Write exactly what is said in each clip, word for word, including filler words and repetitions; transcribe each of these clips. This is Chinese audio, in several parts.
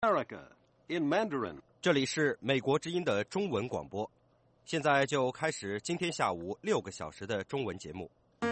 America in Mandarin. 这里是美国之音的中文广播，现在就开始今天下午六个小时的中文节目。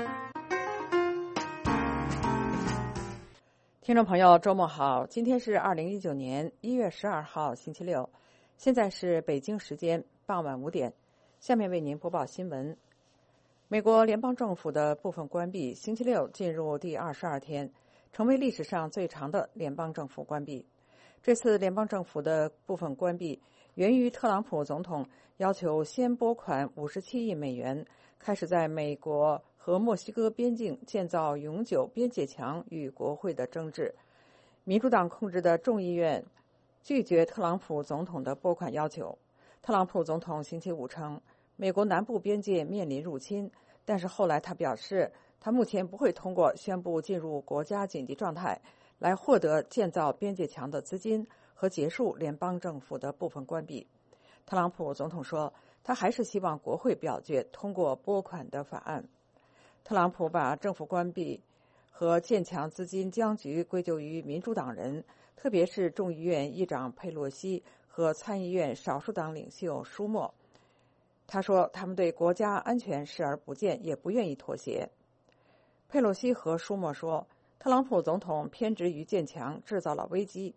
听众朋友，周末好！今天是二零一九年一月十二号，星期六，现在是北京时间傍晚五点。下面为您播报新闻。美国联邦政府的部分关闭，星期六进入第二十二天，成为历史上最长的联邦政府关闭。这次联邦政府的部分关闭源于特朗普总统要求先拨款五十七亿美元，开始在美国和墨西哥边境建造永久边界墙与国会的争执。民主党控制的众议院拒绝特朗普总统的拨款要求。特朗普总统星期五称，美国南部边界面临入侵，但是后来他表示，他目前不会通过宣布进入国家紧急状态来获得建造边界墙的资金和结束联邦政府的部分关闭。特朗普总统说，他还是希望国会表决通过拨款的法案。特朗普把政府关闭和建墙资金僵局归咎于民主党人，特别是众议院议长佩洛西和参议院少数党领袖舒默。他说，他们对国家安全视而不见，也不愿意妥协。佩洛西和舒默说，特朗普总统偏执于建墙，制造了危机。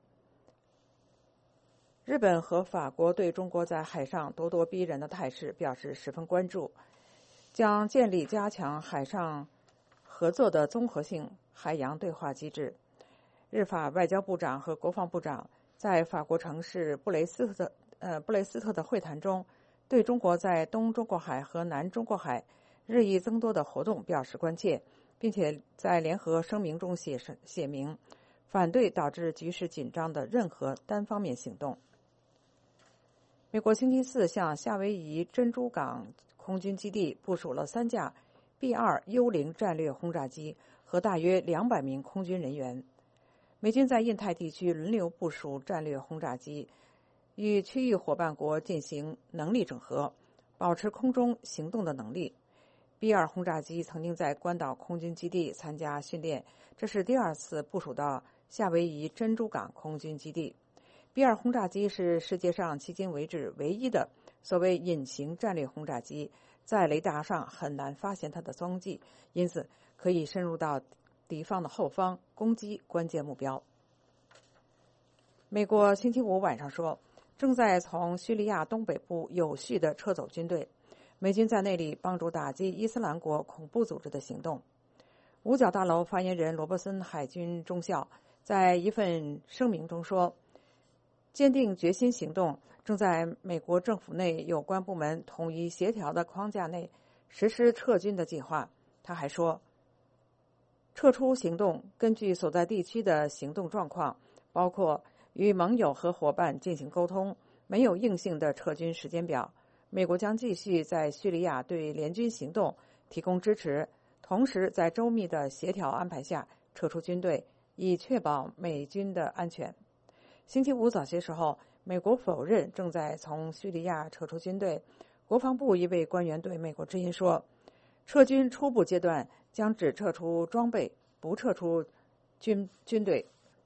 日本和法国对中国在海上咄咄逼人的态势表示十分关注，将建立加强海上合作的综合性海洋对话机制。日法外交部长和国防部长在法国城市布雷斯特呃布雷斯特的会谈中，对中国在东中国海和南中国海日益增多的活动表示关切，并且在联合声明中写写明反对导致局势紧张的任何单方面行动。美国星期四向夏威夷珍珠港空军基地部署了三架 B 二 幽灵战略轰炸机和大约两百名空军人员。美军在印太地区轮流部署战略轰炸机，与区域伙伴国进行能力整合，保持空中行动的能力。B 二 轰炸机曾经在关岛空军基地参加训练，这是第二次部署到夏威夷珍珠港空军基地。B 二 轰炸机是世界上迄今为止唯一的所谓隐形战略轰炸机，在雷达上很难发现它的踪迹，因此可以深入到敌方的后方攻击关键目标。美国星期五晚上说，正在从叙利亚东北部有序地撤走军队，美军在那里帮助打击伊斯兰国恐怖组织的行动。五角大楼发言人罗伯森海军中校在一份声明中说，坚定决心行动正在美国政府内有关部门统一协调的框架内实施撤军的计划。他还说，撤出行动根据所在地区的行动状况，包括与盟友和伙伴进行沟通，没有硬性的撤军时间表。美国将继续在叙利亚对联军行动提供支持，同时在周密的协调安排下撤出军队，以确保美军的安全。星期五早些时候，美国否认正在从叙利亚撤出军队。国防部一位官员对美国之音说，撤军初步阶段将只撤出装备，不撤出军军队。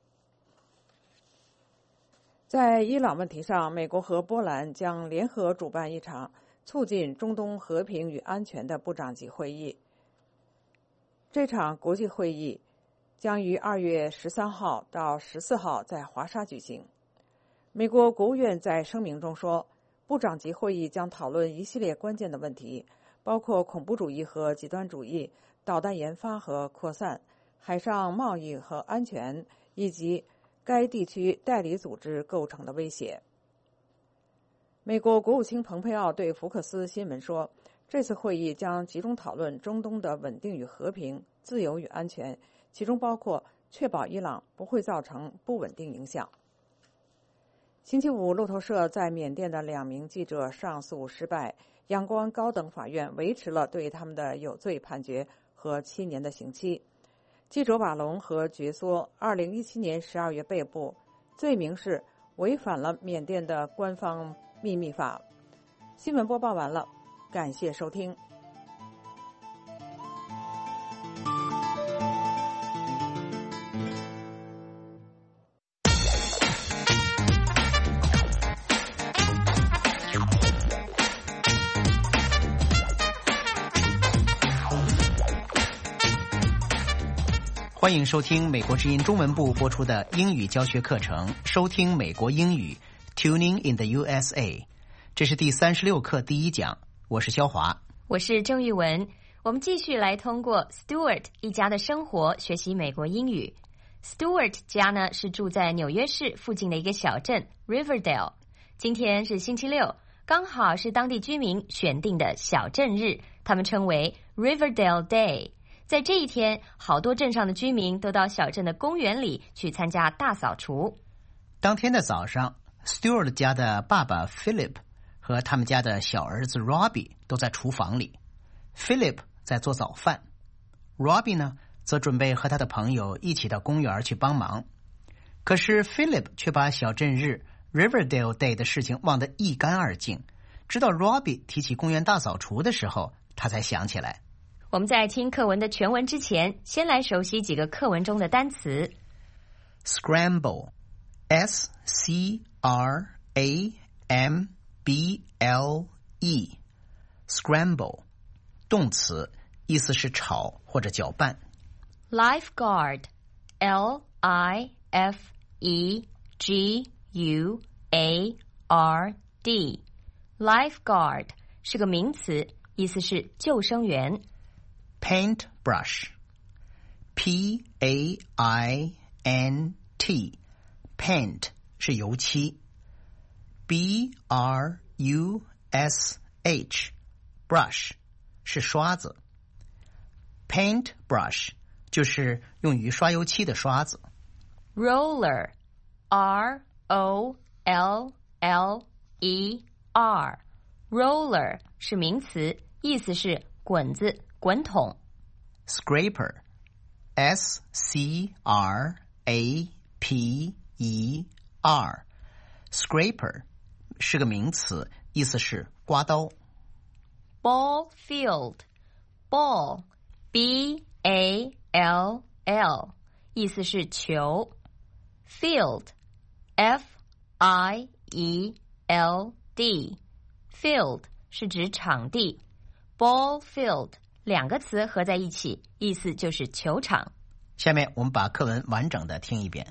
在伊朗问题上，美国和波兰将联合主办一场促进中东和平与安全的部长级会议。这场国际会议将于二月十三号到十四号在华沙举行。美国国务院在声明中说，部长级会议将讨论一系列关键的问题，包括恐怖主义和极端主义、导弹研发和扩散、海上贸易和安全，以及该地区代理组织构成的威胁。美国国务卿蓬佩奥对福克斯新闻说，这次会议将集中讨论中东的稳定与和平、自由与安全，其中包括确保伊朗不会造成不稳定影响。星期五，路透社在缅甸的两名记者上诉失败，仰光高等法院维持了对他们的有罪判决和七年的刑期。记者瓦隆和觉梭二零一七年十二月被捕，罪名是违反了缅甸的官方秘密法。新闻播报完了，感谢收听。 欢迎收听美国之音中文部播出的英语教学课程，收听美国英语 Tuning in the U S A。 这是第三十六课第一讲，我是肖华， 我是郑玉文。我们继续来通过 Stewart 一家的生活学习美国英语。 Stewart 家呢是住在纽约市附近的一个小镇 Riverdale。 今天是星期六，刚好是当地居民选定的小镇日，他们称为 Riverdale Day。在这一天，好多镇上的居民都到小镇的公园里去参加大扫除。 当天的早上， Stewart 家的爸爸 Philip 和他们家的小儿子 Robbie 都在厨房里。 Philip 在做早饭， Robbie 呢则准备和他的朋友一起到公园去帮忙。可是 Philip 却把小镇日 Riverdale Day 的事情忘得一干二净，直到 Robbie 提起公园大扫除的时候，他才想起来。 我们在听课文的全文之前，先来熟悉几个课文中的单词。 Scramble S C R A M B L E Scramble 动词，意思是炒或者搅拌。 Lifeguard L I F E G U A R D Lifeguard 是个名词，意思是救生员。 Paintbrush P A I N T Paint 是油漆。 B R U S H Brush 是刷子。 Paintbrush 就是用于刷油漆的刷子。 Roller R O L L E R Roller 是名词，意思是滚子滚筒。 Scraper S C R A P E R Scraper 是个名词，意思是刮刀。 Ball field Ball B A L L 意思是球。 Field F I E L D Field 是指场地。 Ball field 两个词合在一起，意思就是球场。 下面我们把课文完整的听一遍。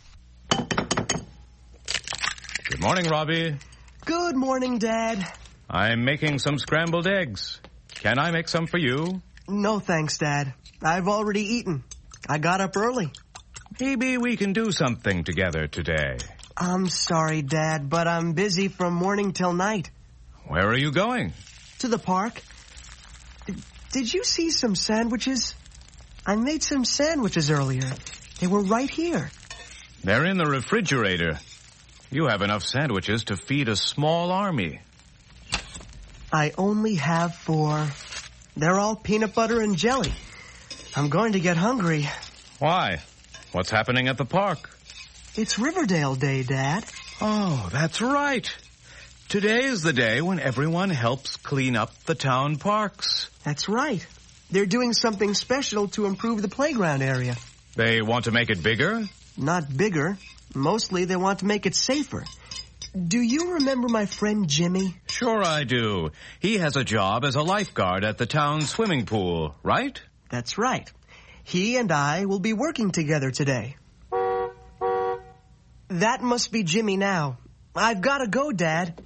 Good morning, Robbie. Good morning, Dad. I'm making some scrambled eggs. Can I make some for you? No thanks, Dad. I've already eaten. I got up early. Maybe we can do something together today. I'm sorry, Dad, but I'm busy from morning till night. Where are you going? To the park. D- did you see some sandwiches? I made some sandwiches earlier. They were right here. They're in the refrigerator. You have enough sandwiches to feed a small army. I only have four. They're all peanut butter and jelly. I'm going to get hungry. Why? What's happening at the park? It's Riverdale Day, Dad. Oh, that's right. Today is the day when everyone helps clean up the town parks. That's right. They're doing something special to improve the playground area. They want to make it bigger? Not bigger. Mostly they want to make it safer. Do you remember my friend Jimmy? Sure I do. He has a job as a lifeguard at the town swimming pool, right? That's right. He and I will be working together today. That must be Jimmy now. I've got to go, Dad.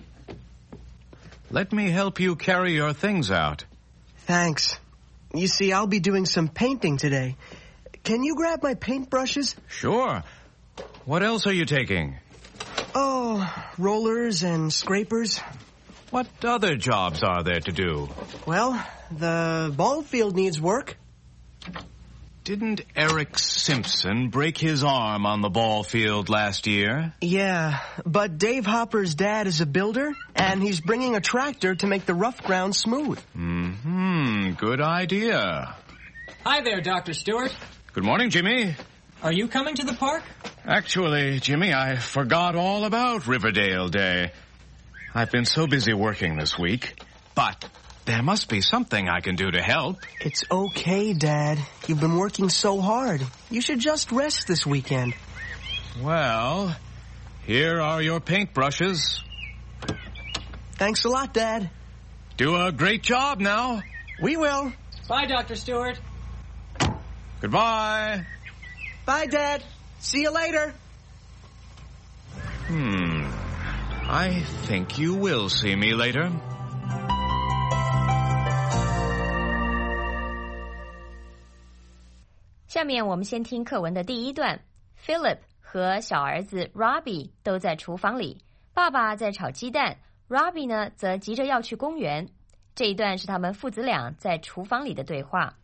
Let me help you carry your things out. Thanks. You see, I'll be doing some painting today. Can you grab my paintbrushes? Sure. What else are you taking? Oh, rollers and scrapers. What other jobs are there to do? Well, the ball field needs work. Didn't Eric Simpson break his arm on the ball field last year? Yeah, but Dave Hopper's dad is a builder, and he's bringing a tractor to make the rough ground smooth. Mm-hmm. Good idea. Hi there, Doctor Stewart. Good morning, Jimmy. Are you coming to the park? Actually, Jimmy, I forgot all about Riverdale Day. I've been so busy working this week, but there must be something I can do to help. It's okay, Dad. You've been working so hard. You should just rest this weekend. Well, here are your paintbrushes. Thanks a lot, Dad. Do a great job now. We will. Bye, Doctor Stewart. Goodbye. Bye, Dad. See you later. Hmm. I think you will see me later. 下面我们先听课文的第一段。Philip 和小儿子 Robbie 都在厨房里，爸爸在炒鸡蛋， Robbie 呢则急着要去公园。这一段是他们父子俩在厨房里的对话。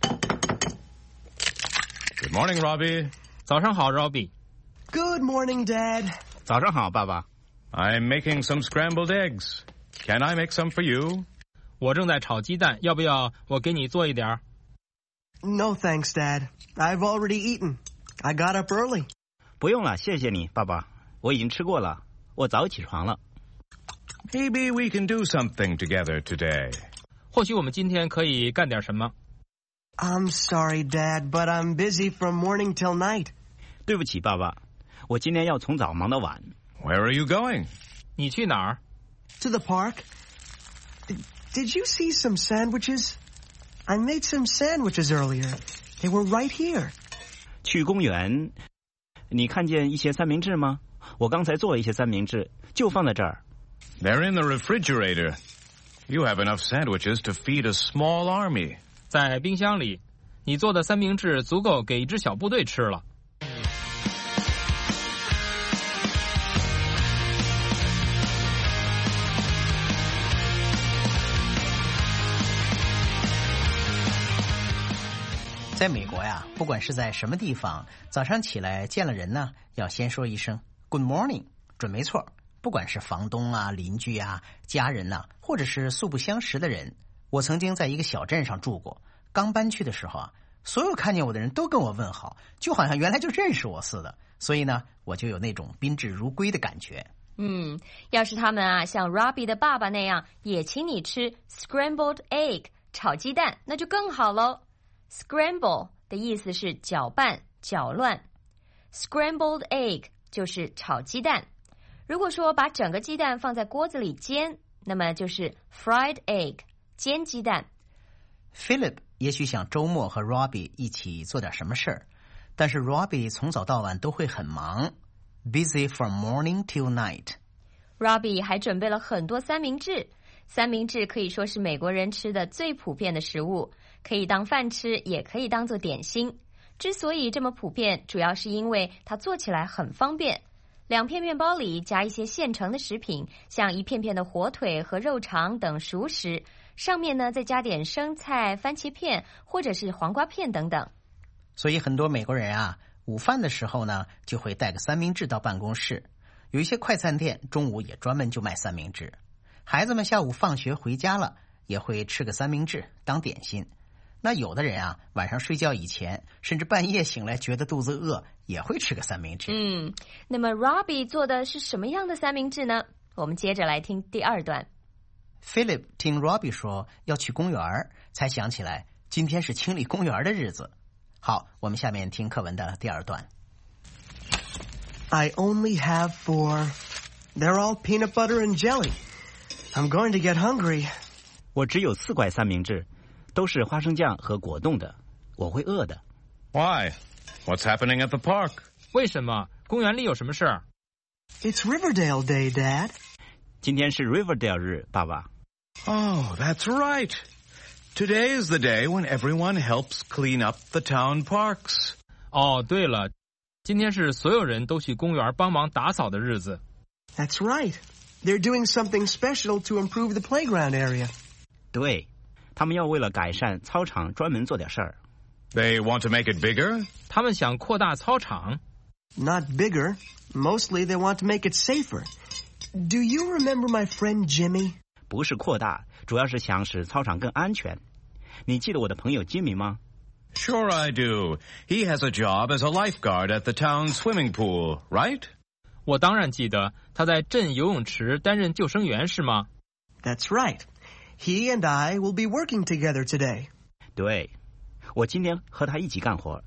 Good morning, Robbie. 早上好 Robbie。 Good morning, Dad. 早上好，爸爸。 I'm making some scrambled eggs. Can I make some for you? 我正在炒鸡蛋，要不要我给你做一点？ No thanks, Dad. I've already eaten. I got up early. 不用了，谢谢你，爸爸。我已经吃过了，我早起床了。 Maybe we can do something together today. 或许我们今天可以干点什么。 I'm sorry, Dad, but I'm busy from morning till night. 对不起，爸爸，我今天要从早忙到晚。 Where are you going? 你去哪儿？ To the park. Did you see some sandwiches? I made some sandwiches earlier. They were right here. 去公园。你看见一些三明治吗？我刚才做了一些三明治，就放在这儿。 They're in the refrigerator. You have enough sandwiches to feed a small army. 在冰箱里，你做的三明治足够给一支小部队吃了。 在美国呀，不管是在什么地方，早上起来见了人呢，要先说一声 Good morning， 准没错。不管是房东啊、邻居啊、家人呐、啊，或者是素不相识的人。我曾经在一个小镇上住过，刚搬去的时候啊，所有看见我的人都跟我问好，就好像原来就认识我似的。所以呢，我就有那种宾至如归的感觉。 嗯，要是他们啊像 Robbie 的爸爸那样，也请你吃 scrambled egg 炒鸡蛋，那就更好喽。Scramble 的意思是搅拌、搅乱 ，scrambled egg 就是炒鸡蛋。如果说把整个鸡蛋放在锅子里煎，那么就是 fried egg 煎鸡蛋。 Philip 也许想周末和 Robbie 一起做点什么事儿，但是 Robbie 从早到晚都会很忙 ，busy from morning till night。Robbie 还准备了很多三明治，三明治可以说是美国人吃的最普遍的食物。可以当饭吃，也可以当做点心。之所以这么普遍，主要是因为它做起来很方便。两片面包里加一些现成的食品，像一片片的火腿和肉肠等熟食，上面呢再加点生菜、番茄片或者是黄瓜片等等。 所以很多美国人啊，午饭的时候呢就会带个三明治到办公室。有一些快餐店中午也专门就卖三明治。孩子们下午放学回家了，也会吃个三明治当点心。那有的人啊，晚上睡觉以前，甚至半夜醒来觉得肚子饿，也会吃个三明治。 嗯，那么 Robbie 做的是什么样的三明治呢？我们接着来听第二段。 Philip 听 Robbie 说要去公园，才想起来今天是清理公园的日子。好，我们下面听课文的第二段。 I only have four. They're all peanut butter and jelly. I'm going to get hungry. 我只有四块三明治。都是花生酱和果冻的，我会饿的。 Why? What's happening at the park? 为什么？公园里有什么事儿？ It's Riverdale Day, Dad. 今天是 Riverdale 日，爸爸。 Oh, that's right. Today is the day when everyone helps clean up the town parks. 哦，对了，今天是所有人都去公园帮忙打扫的日子。 That's right. They're doing something special to improve the playground area. 对。他们要为了改善操场专门做点事儿。 They want to make it bigger? 他们想扩大操场。 Not bigger. Mostly they want to make it safer. Do you remember my friend Jimmy? 不是扩大，主要是想使操场更安全。你记得我的朋友 Jimmy 吗？ Sure I do. He has a job as a lifeguard at the town swimming pool, right? 我当然记得，他在镇游泳池担任救生员，是吗？ That's right.He and I will be working together today. 对，我今天和他一起干活。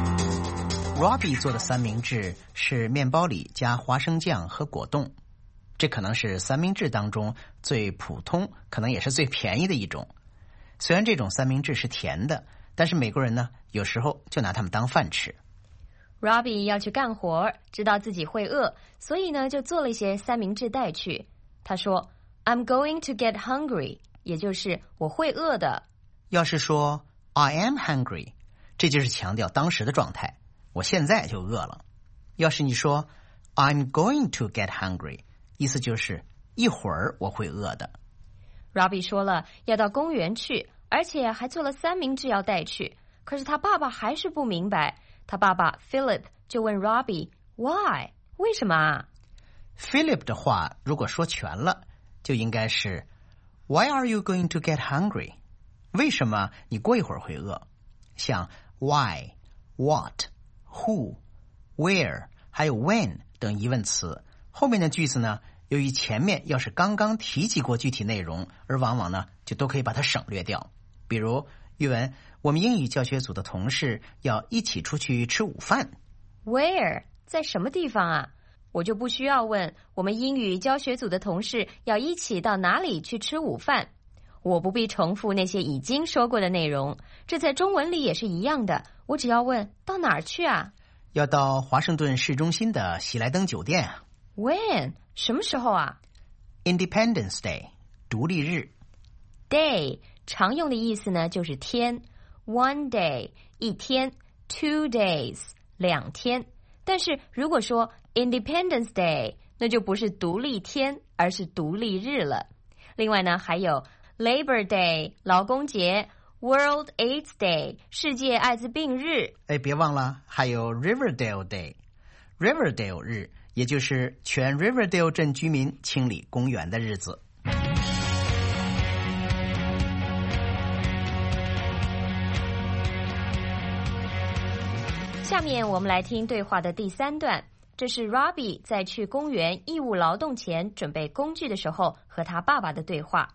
Robbie 做的三明治是面包里加花生酱和果冻。 这可能是三明治当中最普通，可能也是最便宜的一种。虽然这种三明治是甜的，但是美国人呢，有时候就拿它们当饭吃。 Robbie 要去干活，知道自己会饿，所以呢，就做了一些三明治带去。他说 I'm going to get hungry， 也就是我会饿的。 要是说 I am hungry， 这就是强调当时的状态，我现在就饿了。要是你说 I'm going to get hungry， 意思就是一会儿我会饿的。 Robbie 说了要到公园去，而且还做了三明治要带去，可是他爸爸还是不明白。他爸爸 Philip 就问 Robbie Why？ 为什么啊？ Philip 的话如果说全了，就应该是 Why are you going to get hungry？ 为什么你过一会儿会饿？像 Why、What、Who、Where 还有 When 等疑问词，后面的句子呢，由于前面要是刚刚提及过具体内容，而往往呢就都可以把它省略掉。比如语文，我们英语教学组的同事要一起出去吃午饭。 Where 在什么地方啊？我就不需要问我们英语教学组的同事要一起到哪里去吃午饭。我不必重复那些已经说过的内容，这在中文里也是一样的，我只要问到哪儿去啊？ 要到华盛顿市中心的喜来登酒店啊。 When 什么时候啊？ Independence Day 独立日。 Day 常用的意思呢就是天， One day 一天， Two days 两天。但是如果说 Independence Day， 那就不是独立天，而是独立日了。另外呢还有 Labor Day 劳工节， World AIDS Day 世界艾滋病日。 哎，别忘了还有 Riverdale Day， Riverdale 日也就是全 Riverdale 镇居民清理公园的日子。 下面我们来听对话的第三段，这是 Robbie 在去公园义务劳动前准备工具的时候和他爸爸的对话。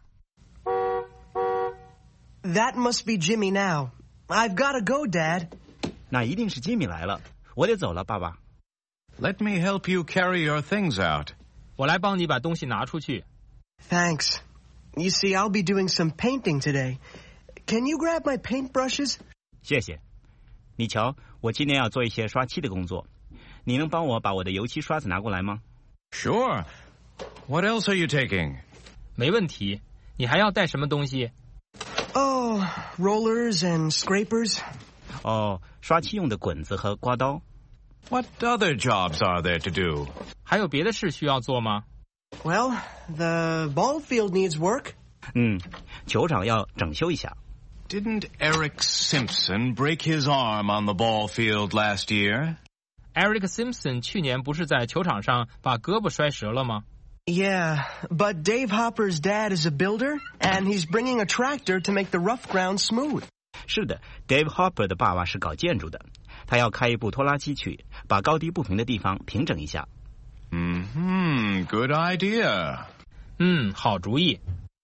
That must be Jimmy now. I've got to go, Dad. 那一定是吉米来了，我得走了，爸爸。 Let me help you carry your things out. 我来帮你把东西拿出去。 Thanks. You see, I'll be doing some painting today. Can you grab my paintbrushes? 谢谢。你瞧，我今天要做一些刷漆的工作，你能帮我把我的油漆刷子拿过来吗？ Sure. What else are you taking? 没问题。你还要带什么东西？ Oh, rollers and scrapers. 哦，刷漆用的滚子和刮刀。 What other jobs are there to do? 还有别的事需要做吗？ Well, the ball field needs work. 嗯，球场要整修一下。 Didn't Eric Simpson break his arm on the ball field last year? Eric Simpson 去年不是在球场上把胳膊摔折了吗？ Yeah, but Dave Hopper's dad is a builder, and he's bringing a tractor to make the rough ground smooth. 是的 ，Dave Hopper 的爸爸是搞建筑的，他要开一部拖拉机去把高低不平的地方平整一下。 Mm-hmm, good idea. 嗯，好主意。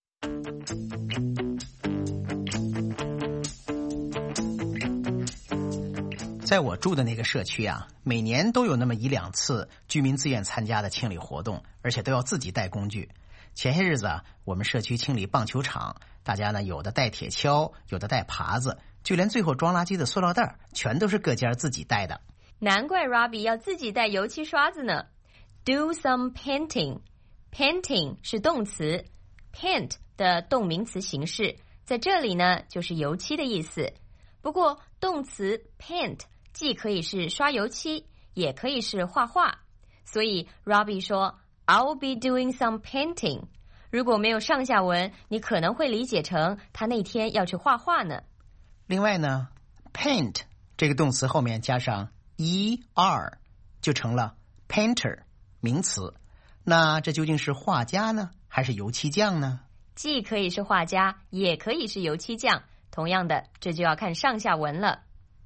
在我住的那个社区啊，每年都有那么一两次居民自愿参加的清理活动，而且都要自己带工具。前些日子啊，我们社区清理棒球场，大家呢有的带铁锹，有的带耙子，就连最后装垃圾的塑料袋，全都是各家自己带的。 难怪 Robbie 要自己带油漆刷子呢。Do some painting. Painting 是动词， paint 的动名词形式，在这里呢就是油漆的意思。不过动词 paint既可以是刷油漆，也可以是画画，所以 Robbie 说 I'll be doing some painting。 如果没有上下文，你可能会理解成他那天要去画画呢。 另外呢 paint 这个动词后面加上 er 就成了 painter 名词。那这究竟是画家呢，还是油漆匠呢？ 既可以是画家，也可以是油漆匠，同样的，这就要看上下文了。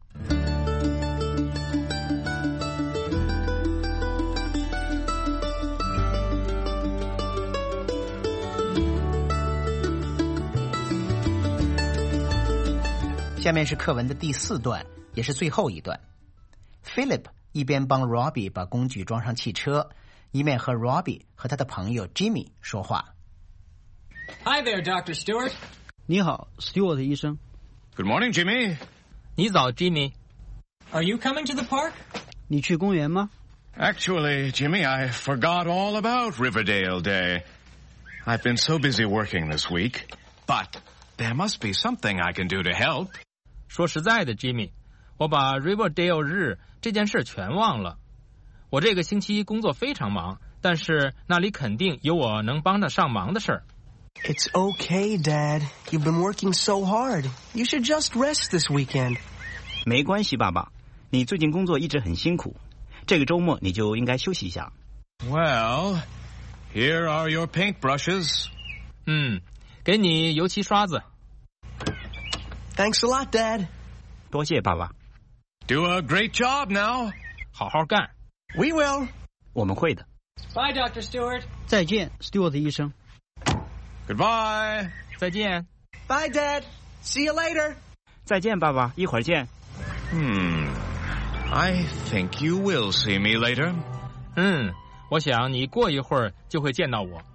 下面是课文的第四段，也是最后一段。Philip 一边帮 Robbie 把工具装上汽车， 一面和 Robbie 和他的朋友 Jimmy 说话。 Hi there, Doctor Stewart. 你好 ，Stewart 医生。 Good morning, Jimmy. 你早 ，Jimmy。 Are you coming to the park? 你去公园吗？ Actually, Jimmy, I forgot all about Riverdale Day. I've been so busy working this week, but there must be something I can do to help. 说实在的 ，Jimmy， 我把 Riverdale 日这件事全忘了。我这个星期工作非常忙，但是那里肯定有我能帮得上忙的事儿。 It's okay, Dad. You've been working so hard. You should just rest this weekend. 没关系，爸爸，你最近工作一直很辛苦，这个周末你就应该休息一下。 Well, here are your paintbrushes. 嗯，给你油漆刷子。 Thanks a lot, Dad. 多谢爸爸。 Do a great job now. 好好干。 We will. 我们会的。 Bye, Doctor Stewart. 再见 ，Stewart 医生。 Goodbye. 再见。 Bye, Dad. See you later. 再见，爸爸，一会儿见。 Hmm. I think you will see me later. 嗯，我想你过一会儿就会见到我。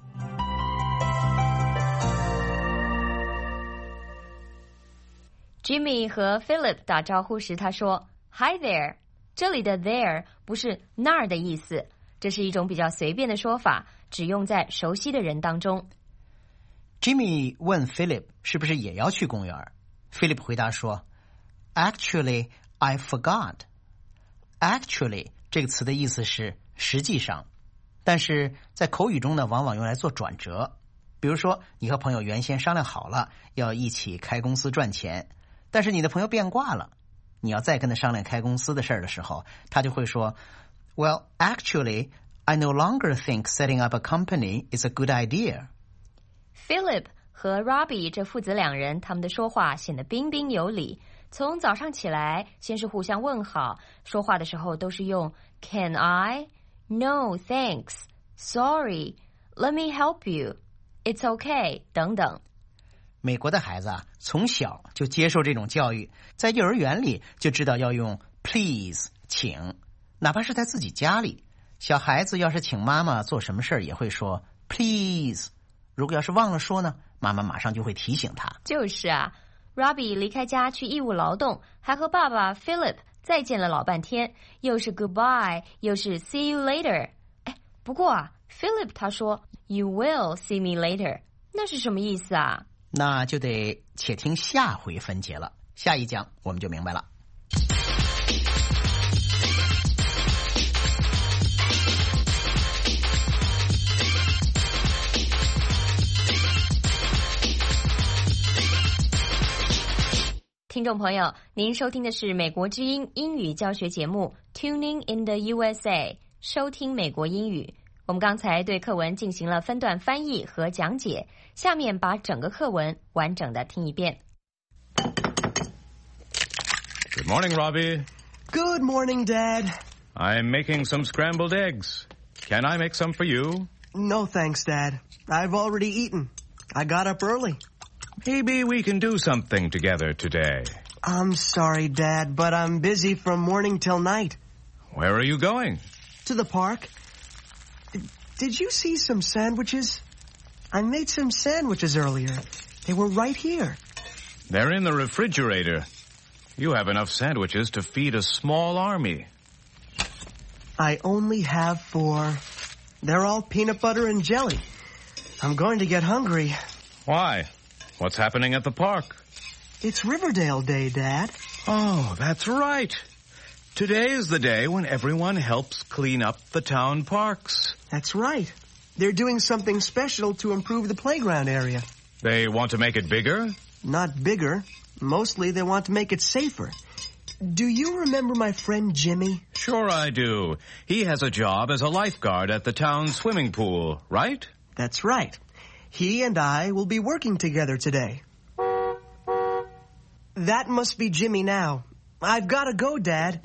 Jimmy 和 Philip 打招呼时，他说 "Hi there"， 这里的 there 不是那儿的意思，这是一种比较随便的说法，只用在熟悉的人当中。 Jimmy 问 Philip 是不是也要去公园。Philip 回答说 Actually, I forgot. Actually 这个词的意思是实际上，但是在口语中呢，往往用来做转折。比如说，你和朋友原先商量好了要一起开公司赚钱，但是你的朋友变卦了，你要再跟他商量开公司的事儿的时候，他就会说 Well, actually, I no longer think setting up a company is a good idea. Philip 和 Robbie 这父子两人，他们的说话显得彬彬有礼。从早上起来，先是互相问好，说话的时候都是用 Can I? No, thanks. Sorry. Let me help you. It's okay. 等等。 美国的孩子啊，从小就接受这种教育，在幼儿园里就知道要用 please 请，哪怕是在自己家里，小孩子要是请妈妈做什么事儿，也会说 please。如果要是忘了说呢，妈妈马上就会提醒他。 就是啊 Robbie 离开家去义务劳动，还和爸爸 Philip 再见了老半天，又是 goodbye 又是 see you later。 哎，不过啊 Philip 他说 You will see me later， 那是什么意思啊？ 那就得且听下回分解了，下一讲我们就明白了。 听众朋友，您收听的是美国之音英语教学节目 Tuning in the U S A， 收听美国英语。我们刚才对课文进行了分段翻译和讲解，下面把整个课文完整的听一遍。 Good morning, Robbie. Good morning, Dad. I'm making some scrambled eggs. Can I make some for you? No thanks, Dad. I've already eaten. I got up early. Maybe we can do something together today. I'm sorry, Dad, but I'm busy from morning till night. Where are you going? To the park. Did you see some sandwiches? I made some sandwiches earlier. They were right here. They're in the refrigerator. You have enough sandwiches to feed a small army. I only have four. They're all peanut butter and jelly. I'm going to get hungry. Why? What's happening at the park? It's Riverdale Day, Dad. Oh, that's right. Today is the day when everyone helps clean up the town parks. That's right. They're doing something special to improve the playground area. They want to make it bigger? Not bigger. Mostly they want to make it safer. Do you remember my friend Jimmy? Sure I do. He has a job as a lifeguard at the town swimming pool, right? That's right. He and I will be working together today. That must be Jimmy now. I've got to go, Dad.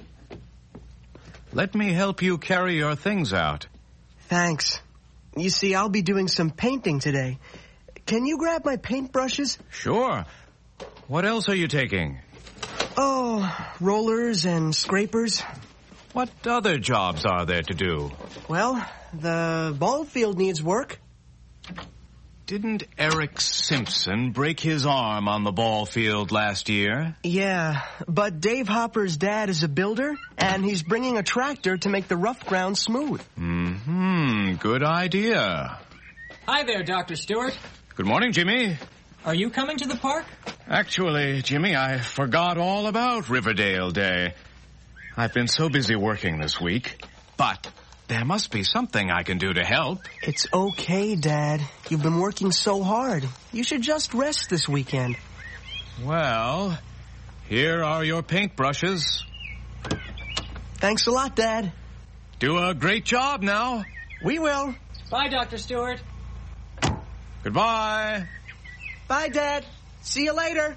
Let me help you carry your things out. Thanks. You see, I'll be doing some painting today. Can you grab my paintbrushes? Sure. What else are you taking? Oh, rollers and scrapers. What other jobs are there to do? Well, The ball field needs work. Didn't Eric Simpson break his arm on the ball field last year? Yeah, but Dave Hopper's dad is a builder, and he's bringing a tractor to make the rough ground smooth. Mm-hmm. Good idea. Hi there, Doctor Stewart. Good morning, Jimmy. Are you coming to the park? Actually, Jimmy, I forgot all about Riverdale Day. I've been so busy working this week, but there must be something I can do to help. It's okay, Dad. You've been working so hard. You should just rest this weekend. Well, here are your paintbrushes. Thanks a lot, Dad. Do a great job now. We will. Bye, Doctor Stewart. Goodbye. Bye, Dad. See you later.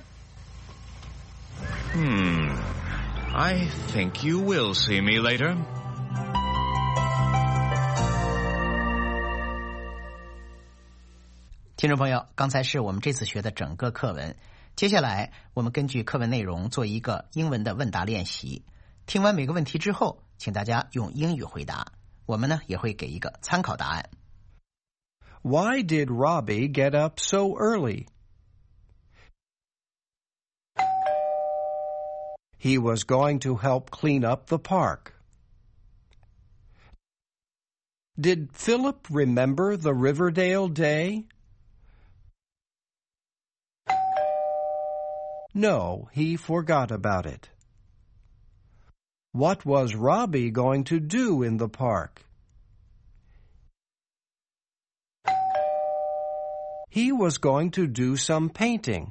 Hmm. I think you will see me later. 听众朋友，刚才是我们这次学的整个课文，接下来我们根据课文内容做一个英文的问答练习。听完每个问题之后，请大家用英语回答，我们呢也会给一个参考答案。 Why did Robbie get up so early? He was going to help clean up the park. Did Philip remember the Riverdale Day? No, he forgot about it. What was Robbie going to do in the park? He was going to do some painting.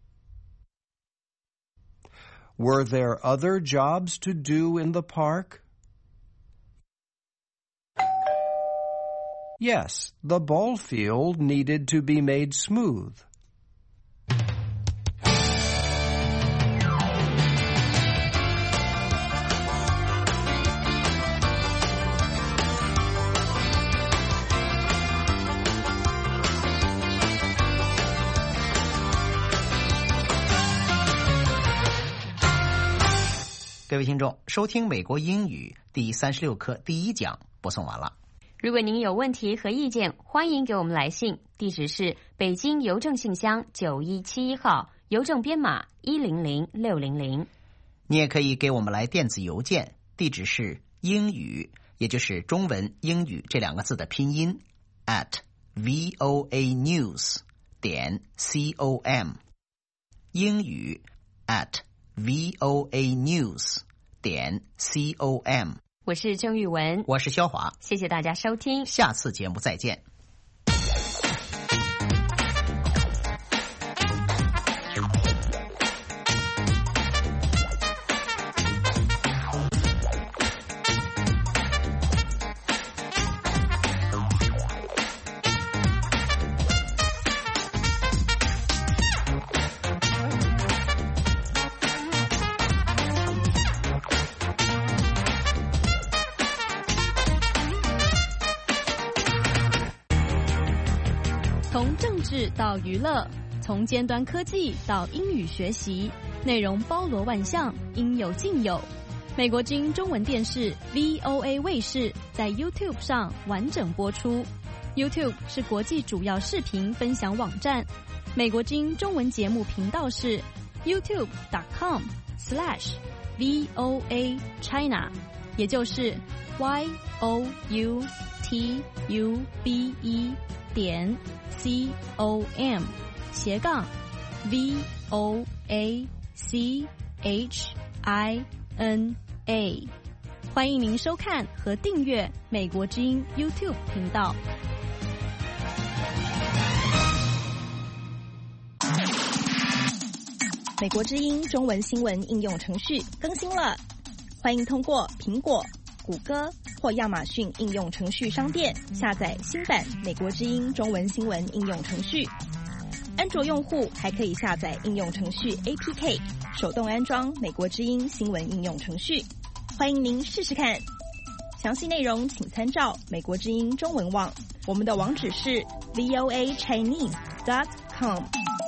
Were there other jobs to do in the park? Yes, the ball field needed to be made smooth. 各位听众，收听美国英语第三十六课第一讲播送完了。 如果您有问题和意见，欢迎给我们来信，地址是北京邮政信箱九一七一号，邮政编码一零零六零零。 你也可以给我们来电子邮件，地址是英语，也就是中文英语这两个字的拼音 at voanews 点 com， 英语 at voanews 点 com。 我是郑玉文， 我是肖华， 谢谢大家收听， 下次节目再见。 从政治到娱乐，从尖端科技到英语学习，内容包罗万象，应有尽有。美国之音中文电视 V O A 卫视在 YouTube 上完整播出。YouTube 是国际主要视频分享网站。美国之音中文节目频道是 youtube dot com slash V O A China， 也就是 Y O U T U B E 点 C O M 斜杠 V O A C H I N A， 欢迎您收看和订阅美国之音 YouTube 频道。美国之音中文新闻应用程序更新了，欢迎通过苹果、谷歌或亚马逊应用程序商店下载新版美国之音中文新闻应用程序。安卓用户还可以下载应用程序 A P K， 手动安装美国之音新闻应用程序。欢迎您试试看。详细内容请参照美国之音中文网，我们的网址是 V O A Chinese dot com。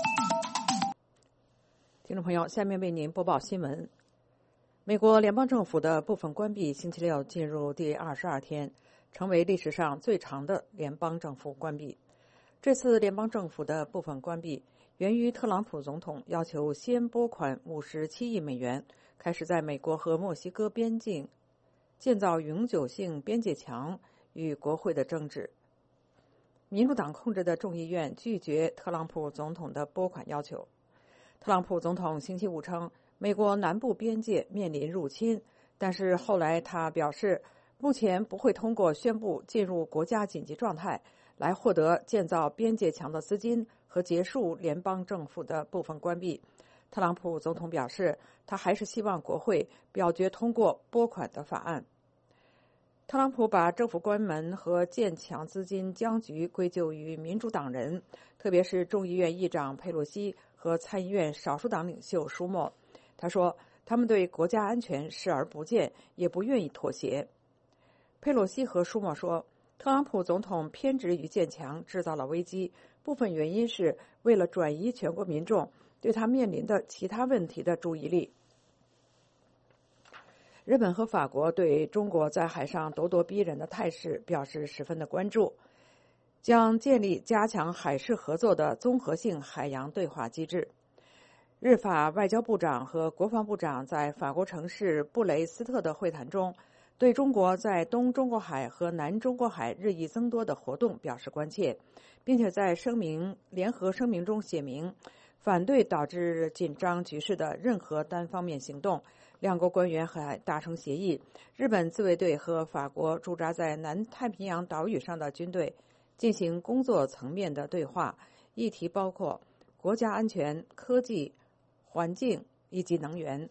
听众朋友，下面为您播报新闻。美国联邦政府的部分关闭星期六进入第二十二天， 成为历史上最长的联邦政府关闭。这次联邦政府的部分关闭源于特朗普总统要求先拨款五十七亿美元，开始在美国和墨西哥边境建造永久性边界墙与国会的争执。民主党控制的众议院拒绝特朗普总统的拨款要求。特朗普总统星期五称，美国南部边界面临入侵，但是后来他表示，目前不会通过宣布进入国家紧急状态来获得建造边界墙的资金和结束联邦政府的部分关闭。特朗普总统表示，他还是希望国会表决通过拨款的法案。特朗普把政府关门和建墙资金僵局归咎于民主党人，特别是众议院议长佩洛西和参议院少数党领袖舒默。他说，他们对国家安全视而不见，也不愿意妥协。佩洛西和舒默说，特朗普总统偏执于建墙，制造了危机，部分原因是为了转移全国民众对他面临的其他问题的注意力。日本和法国对中国在海上咄咄逼人的态势表示十分的关注，将建立加强海事合作的综合性海洋对话机制。日法外交部长和国防部长在法国城市布雷斯特的会谈中，对中国在东中国海和南中国海日益增多的活动表示关切，并且在声明联合声明中写明，反对导致紧张局势的任何单方面行动。两国官员还达成协议，日本自卫队和法国驻扎在南太平洋岛屿上的军队进行工作层面的对话，议题包括国家安全、科技、环境以及能源。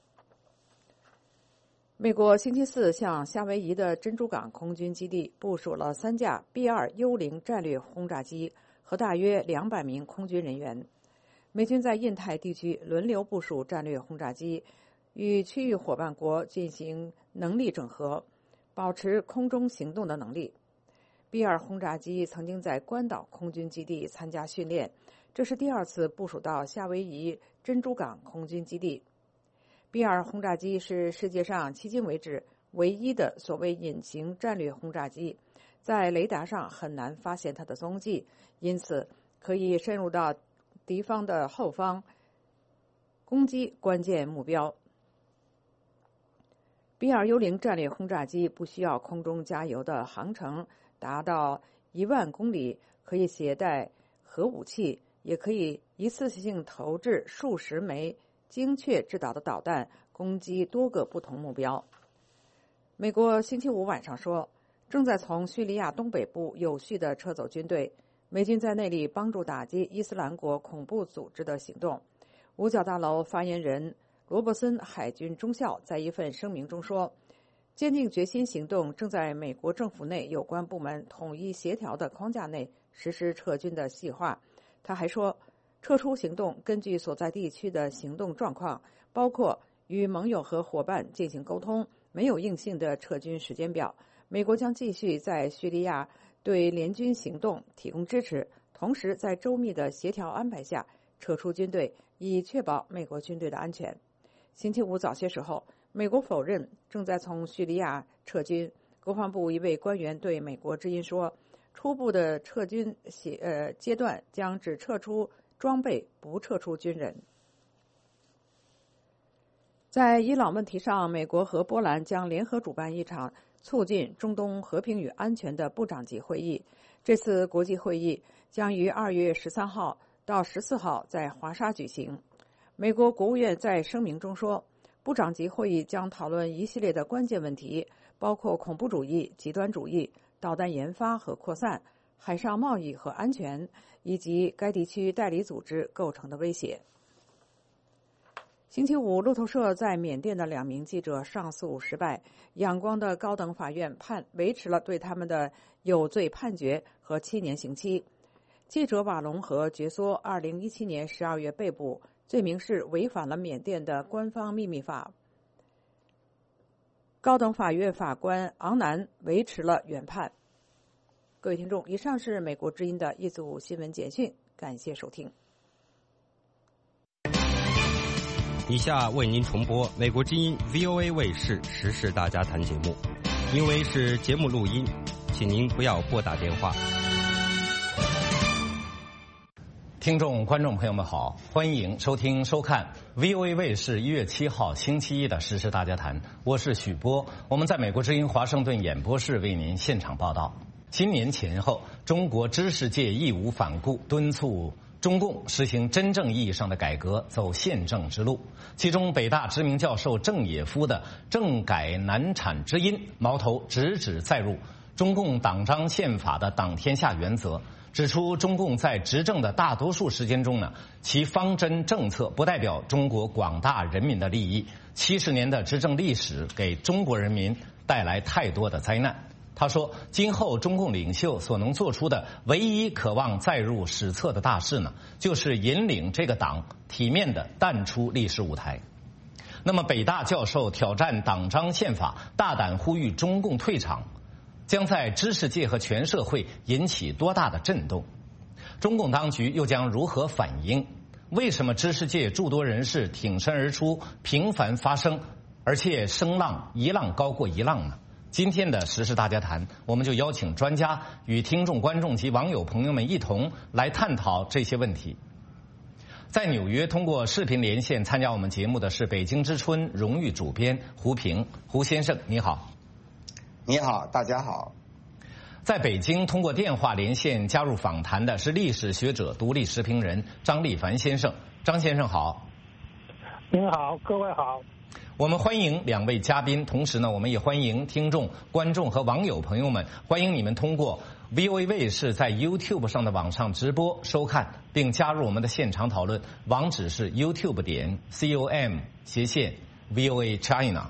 美国星期四向夏威夷的珍珠港空军基地部署了三架 B 二 幽灵战略轰炸机和大约两百名空军人员。美军在印太地区轮流部署战略轰炸机，与区域伙伴国进行能力整合，保持空中行动的能力。B 二 轰炸机曾经在关岛空军基地参加训练，这是第二次部署到夏威夷珍珠港空军基地。B 二 轰炸机是世界上迄今为止唯一的所谓隐形战略轰炸机，在雷达上很难发现它的踪迹，因此可以深入到敌方的后方，攻击关键目标。B 二 幽灵战略轰炸机不需要空中加油的航程达到一万公里，可以携带核武器，也可以一次性投掷数十枚精确制导的导弹，攻击多个不同目标。美国星期五晚上说，正在从叙利亚东北部有序地撤走军队，美军在那里帮助打击伊斯兰国恐怖组织的行动。五角大楼发言人罗伯森海军中校在一份声明中说，坚定决心行动正在美国政府内有关部门统一协调的框架内实施撤军的细化。他还说，撤出行动根据所在地区的行动状况，包括与盟友和伙伴进行沟通，没有硬性的撤军时间表。美国将继续在叙利亚对联军行动提供支持，同时在周密的协调安排下撤出军队，以确保美国军队的安全。星期五早些时候，美国否认正在从叙利亚撤军。国防部一位官员对美国之音说，初步的撤军呃阶段将只撤出装备，不撤出军人。在伊朗问题上，美国和波兰将联合主办一场促进中东和平与安全的部长级会议。这次国际会议将于二月十三号到十四号在华沙举行。美国国务院在声明中说，部长级会议将讨论一系列的关键问题，包括恐怖主义、极端主义、导弹研发和扩散、海上贸易和安全，以及该地区代理组织构成的威胁。星期五，路透社在缅甸的两名记者上诉失败，仰光的高等法院判维持了对他们的有罪判决和七年刑期。记者瓦隆和觉梭二零一七年十二月被捕，罪名是违反了缅甸的官方秘密法。高等法院法官昂南维持了原判。各位听众，以上是美国之音的一组新闻简讯，感谢收听。 以下为您重播美国之音 V O A 卫视时事大家谈节目。 因为是节目录音，请您不要拨打电话。 听众、观众朋友们好，欢迎收听、收看 V O A 卫视一月七号星期一的《时事大家谈》，我是许波，我们在美国之音华盛顿演播室为您现场报道。新年前后，中国知识界义无反顾，敦促中共实行真正意义上的改革，走宪政之路。其中，北大知名教授郑也夫的政改难产之因，矛头直指再入中共党章宪法的党天下原则，指出中共在执政的大多数时间中呢，其方针政策不代表中国广大人民的利益。七十年的执政历史给中国人民带来太多的灾难。他说，今后中共领袖所能做出的唯一渴望载入史册的大事呢，就是引领这个党体面地淡出历史舞台。那么，北大教授挑战党章宪法，大胆呼吁中共退场，将在知识界和全社会引起多大的震动？中共当局又将如何反应？为什么知识界诸多人士挺身而出，频繁发声，而且声浪一浪高过一浪呢？今天的时事大家谈，我们就邀请专家与听众、观众及网友朋友们一同来探讨这些问题。在纽约通过视频连线参加我们节目的是北京之春荣誉主编胡平，胡先生你好。 你好，大家好。 在北京通过电话连线加入访谈的是历史学者、独立时评人张立凡先生，张先生好。 您好，各位好。 我们欢迎两位嘉宾，同时呢，我们也欢迎听众、观众和网友朋友们，欢迎你们通过 V O A 卫视在 YouTube 上的网上直播收看，并加入我们的现场讨论。网址是 YouTube 点 com 斜线 V O A China。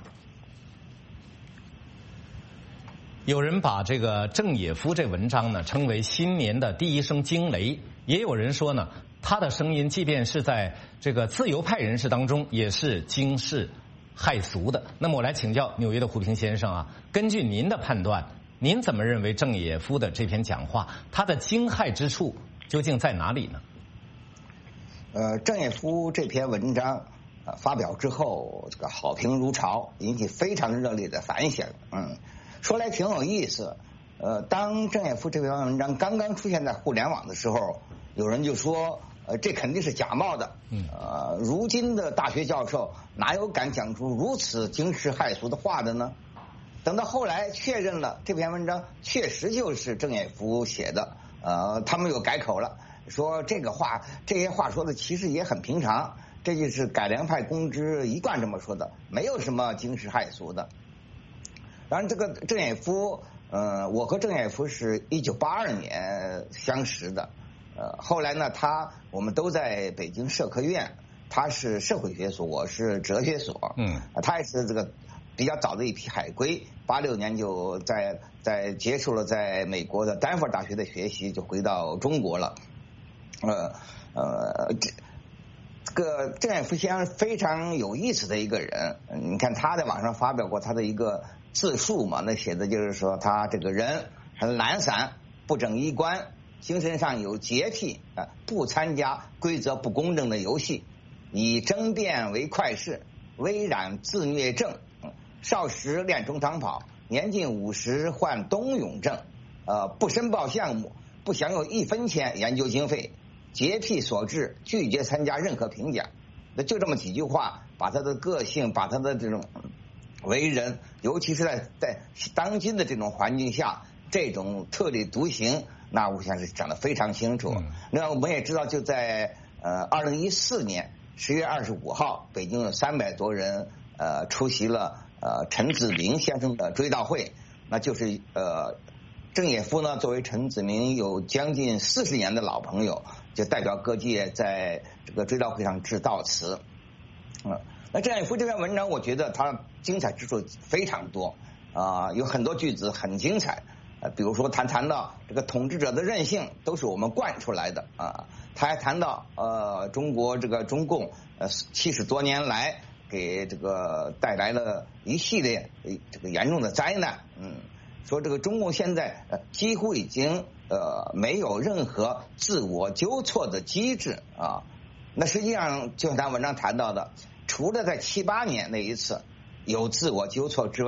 有人把这个郑也夫这文章呢称为新年的第一声惊雷，也有人说呢，他的声音即便是在这个自由派人士当中也是惊世骇俗的。那么我来请教纽约的胡平先生啊，根据您的判断，您怎么认为郑也夫的这篇讲话，他的惊骇之处究竟在哪里呢？ 呃，郑也夫这篇文章呃发表之后，这个好评如潮，引起非常热烈的反响。嗯，说来挺有意思。呃，当郑也夫这篇文章刚刚出现在互联网的时候，有人就说，呃，这肯定是假冒的。嗯，呃，如今的大学教授哪有敢讲出如此惊世骇俗的话的呢？等到后来确认了这篇文章确实就是郑也夫写的，呃，他们又改口了，说这个话这些话说的其实也很平常，这就是改良派公知一贯这么说的，没有什么惊世骇俗的。当然，这个郑也夫，呃，我和郑也夫是一九八二年相识的。呃，后来呢，他我们都在北京社科院，他是社会学所，我是哲学所。嗯，他也是这个比较早的一批海归，八六年就在在结束了在美国的丹佛大学的学习，就回到中国了。呃呃，这这个郑也夫先生非常有意思的一个人。你看他在网上发表过他的一个自述嘛，那写的就是说他这个人很懒散，不整衣冠，精神上有洁癖啊，不参加规则不公正的游戏，以争辩为快事，微染自虐症，少时练中长跑，年近五十患冬泳症，呃，不申报项目，不享有一分钱研究经费，洁癖所致，拒绝参加任何评奖。那就这么几句话，把他的个性，把他的这种为人，尤其是在在当今的这种环境下，这种特立独行，那我想是讲得非常清楚。嗯、那我们也知道，就在呃二零一四年十月二十五号，北京有三百多人呃出席了呃陈子明先生的追悼会，那就是呃郑也夫呢作为陈子明有将近四十年的老朋友，就代表各界在这个追悼会上致悼词。嗯，那郑也夫这篇文章，我觉得他精彩之处非常多啊、呃，有很多句子很精彩。呃，比如说他谈到这个统治者的任性都是我们惯出来的啊，他还谈到呃中国这个中共呃七十多年来给这个带来了一系列这个严重的灾难，嗯，说这个中共现在呃几乎已经呃没有任何自我纠错的机制啊。那实际上就像他文章谈到的，除了在七八年那一次有自我纠错之外，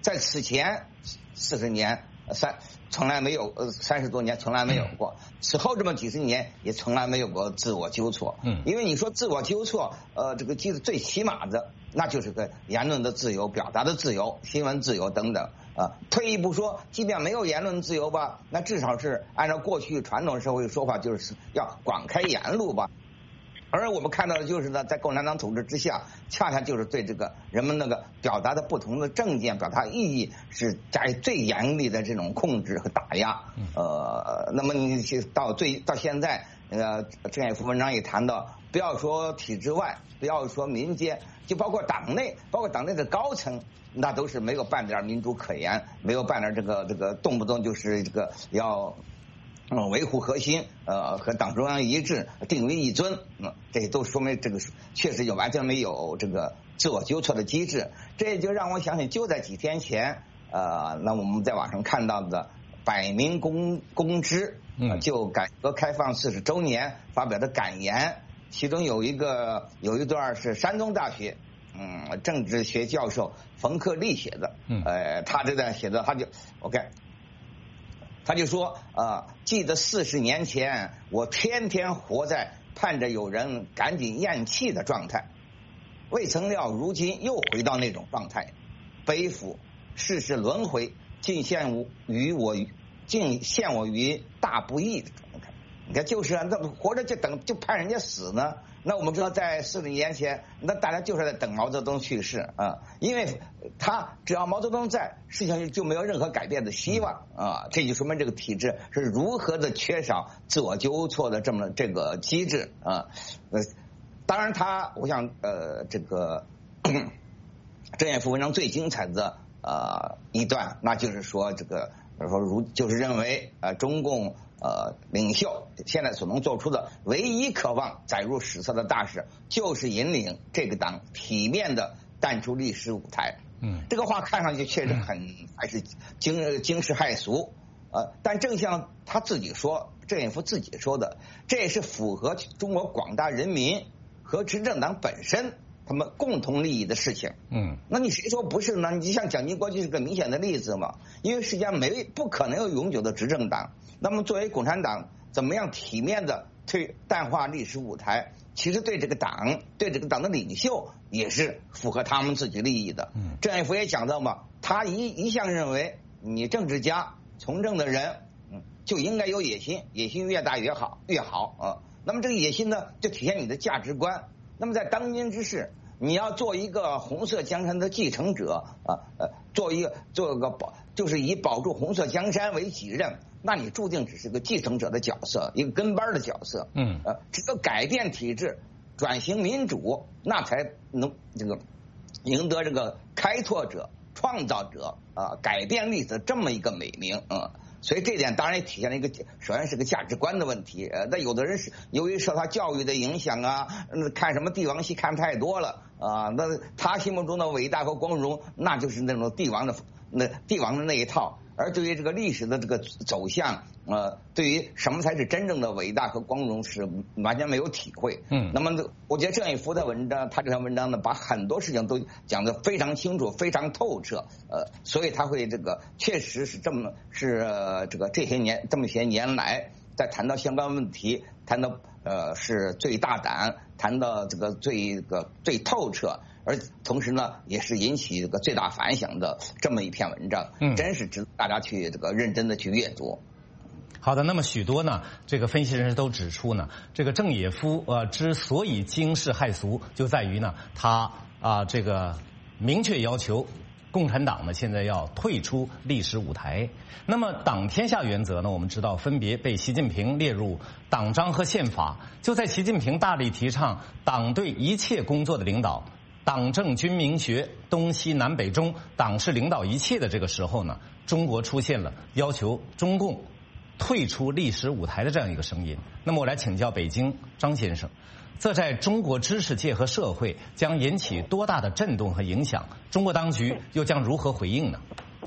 在此前四十年三从来没有呃三十多年从来没有过，此后这么几十年也从来没有过自我纠错。嗯，因为你说自我纠错，呃，这个机制最起码的那就是个言论的自由、表达的自由、新闻自由等等。啊，退一步说，即便没有言论自由吧，那至少是按照过去传统社会说法，就是要广开言路吧。而我们看到的就是呢，在共产党统治之下，恰恰就是对这个人们那个表达的不同的政见、表达意义是加以最严厉的这种控制和打压。呃，那么你到最到现在，呃，郑也夫文章也谈到，不要说体制外，不要说民间，就包括党内，包括党内的高层，那都是没有半点民主可言，没有半点这个这个动不动就是这个要。嗯，维护核心，呃，和党中央一致，定于一尊，嗯，这都说明这个确实就完全没有这个自我纠错的机制。这也就让我想起，就在几天前，呃，那我们在网上看到的百名公公知，嗯，就改革开放四十周年发表的感言，其中有一个有一段是山东大学，嗯，政治学教授冯克利写的，嗯，呃，他这段写的，他就 OK。他就说，呃，记得四十年前，我天天活在盼着有人赶紧咽气的状态，未曾料如今又回到那种状态，背负世事轮回，尽陷于我，尽陷我于大不义的状态。你看，就是啊，那活着就等就盼人家死呢。那我们知道，在四十年前，那大家就是在等毛泽东去世啊，因为他只要毛泽东在，事情就没有任何改变的希望啊。这就说明这个体制是如何的缺少自我纠错的这么这个机制啊。呃，当然他，我想呃，这个郑也夫文章最精彩的呃一段，那就是说这个说如就是认为呃中共。呃，领袖现在所能做出的唯一渴望载入史册的大事，就是引领这个党体面的淡出历史舞台。嗯，这个话看上去确实很、嗯、还是惊惊世骇俗。呃，但正像他自己说，郑也夫自己说的，这也是符合中国广大人民和执政党本身他们共同利益的事情。嗯，那你谁说不是呢？你就像蒋经国就是个明显的例子嘛。因为世界上没不可能有永久的执政党。那么作为共产党，怎么样体面的退淡化历史舞台，其实对这个党，对这个党的领袖也是符合他们自己利益的。嗯，郑也夫也讲到嘛，他一一向认为，你政治家从政的人，嗯，就应该有野心，野心越大越好，越好啊。那么这个野心呢，就体现你的价值观。那么在当今之世，你要做一个红色江山的继承者啊，呃，做一个做一个保，就是以保住红色江山为己任。那你注定只是个继承者的角色，一个跟班的角色。嗯，呃，只有改变体制，转型民主，那才能这个赢得这个开拓者、创造者啊、呃，改变历史的这么一个美名啊、嗯。所以这点当然也体现了一个，首先是个价值观的问题。呃，那有的人是由于受他教育的影响啊，看什么帝王戏看太多了啊、呃，那他心目中的伟大和光荣，那就是那种帝王的那帝王的那一套。而对于这个历史的这个走向，呃，对于什么才是真正的伟大和光荣是完全没有体会。嗯，那么我觉得郑也夫的文章，他这篇文章呢，把很多事情都讲得非常清楚、非常透彻。呃，所以他会这个确实是这么是、呃、这个这些年这么些年来，在谈到相关问题，谈到呃是最大胆，谈到这个最这个最透彻。而同时呢，也是引起这个最大反响的这么一篇文章，嗯，真是值得大家去这个认真的去阅读。 好的，那么许多呢，这个分析人士都指出呢，这个郑也夫呃之所以惊世骇俗，就在于呢，他啊、呃、这个明确要求共产党呢现在要退出历史舞台。那么党天下原则呢，我们知道分别被习近平列入党章和宪法。就在习近平大力提倡党对一切工作的领导。党政军民学东西南北中，党是领导一切的这个时候呢，中国出现了要求中共退出历史舞台的这样一个声音。那么我来请教北京张先生，这在中国知识界和社会将引起多大的震动和影响？中国当局又将如何回应呢？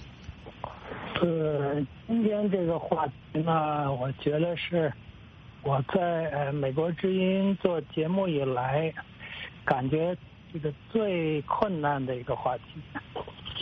呃，今天这个话题呢，我觉得是我在呃美国之音做节目以来，感觉这个最困难的一个话题。